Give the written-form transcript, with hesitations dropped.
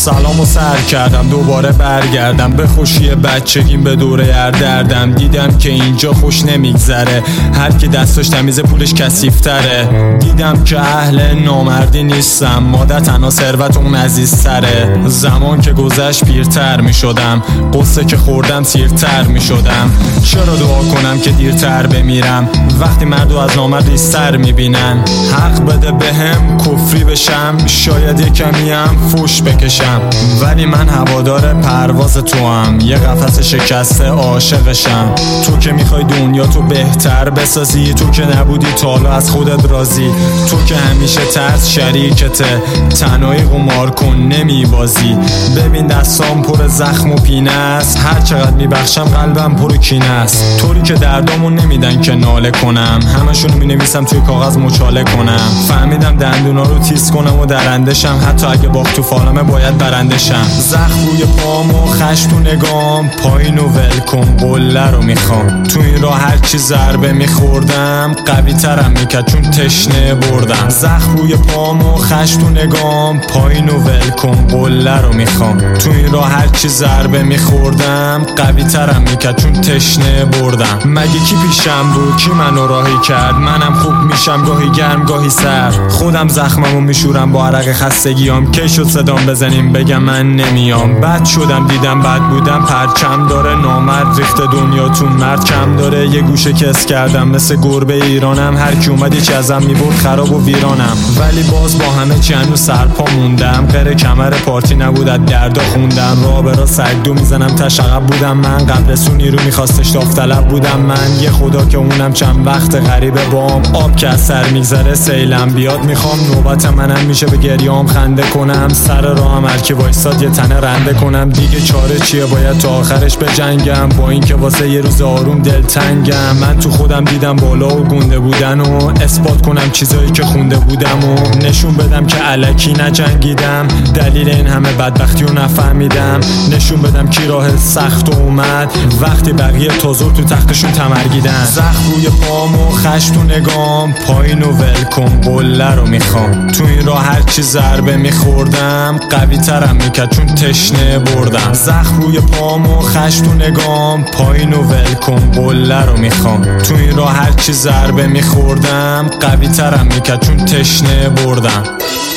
سلامو سر کردم دوباره برگردم به خوشی بچگیم به دوره دردم. دیدم که اینجا خوش نمیگذره، هر کی دستش تمیزه پولش کثیف‌تره. دیدم که اهل نامردی نیستم، ماده تنها ثروت اون عزیزتره. زمان که گذشت پیرتر میشدم، قصه که خوردم سیرتر میشدم. چرا دعا کنم که دیرتر بمیرم وقتی مردو از نامرد ریستر میبینن؟ حق بده بهم کفری بشم، شاید یه کمی هم فوش بکشم، ولی من هوادار پرواز تو هم، یه قفس شکسته عاشقشم. تو که میخوای دنیا تو بهتر بسازی، تو که نبودی تا حالا از خودت راضی، تو که همیشه ترس شریکته، تنهایی قمار کن نمیبازی. ببین دستام پر زخم و پینه است، هر چقدر میبخشم قلبم پر کینه است. طوری که دردامون نمیدن که ناله کنم، همشونو مینویسم توی کاغذ مچاله کنم. فهمیدم دندونا رو تیز کنم و درندشم، حتی اگه باخت تو فالمه باید برندشم. زخم روی پام و خشم تو نگام، پایین و ول کن قله رو میخوام. تو این راه هر چی ضربه میخوردم قوی ترم میکرد چون تشنه بردم. زخم روی پام و خشم تو نگام، پایین و ول کن قله رو میخوام. تو این راه هر چی ضربه میخوردم قوی ترم میکرد چون تشنه بردم. مگه کی پیشم بود کی منو راهی کرد؟ منم خوب میشم گاهی گرم گاهی سر، خودم زخممو میشورم با عرق خستگیام. کی شد صدام بزنیم بگم من نمیام؟ بد شدم دیدم بد بودم، پرچم داره نامرد ریخته دنیا تو مرد کم داره. یه گوشه کس کردم مثل گربه ایرانم، هر کی اومد یه ازم میبرد خراب و ویرانم. ولی باز با همه چی هنوز سرپا موندم، غیر کمر پارتی نبود از دردا خوندم. راه برا سگدو میزنم تش عقب بودم من، قبرسونی رو میخواستش داوطلب بودم من. یه خدا که اونم چند وقت غریبه بام، آب که از سر میگذره سیلم بیاد. میخوام نوبت منم میشه به گریام خنده کنم، سر راهم هر کی وایساد یه تنه رنده کنم. دیگه چاره چیه باید تا آخرش بجنگم، با اینکه واسه یه روز آروم دلتنگم. من تو خودم دیدم بالا و گونده بودن و اثبات کنم چیزایی که خونده بودم و نشون بدم که الکی نجنگیدم. دلیل این همه بدبختی رو نفهمیدم، نشون بدم کی راه سخت اومد وقتی بقیه تازور تو تختشون تمرگیدن. زخم روی پام و خشم تو نگام، پایین و ول کن قله رو میخوام. تو این راه هر چی ضربه میخوردم قوی ترم میکرد چون تشنه بردم. زخم روی پام و خشم تو نگام، پایین و ول کن قله رو میخوام. تو این راه هر چی ضربه میخوردم قوی ترم میکرد چون تشنه بردم.